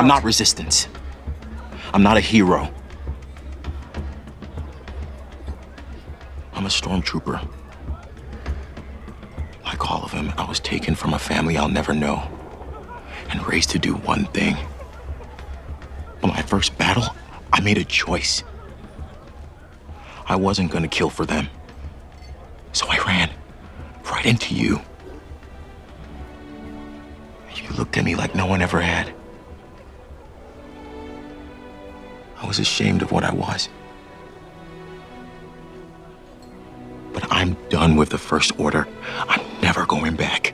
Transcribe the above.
I'm not resistance. I'm not a hero. I'm a stormtrooper. Like all of them, I was taken from a family I'll never know and raised to do one thing. On my first battle, I made a choice. I wasn't gonna kill for them. So I ran right into you. You looked at me like no one ever had. I was ashamed of what I was. But I'm done with the First Order. I'm never going back.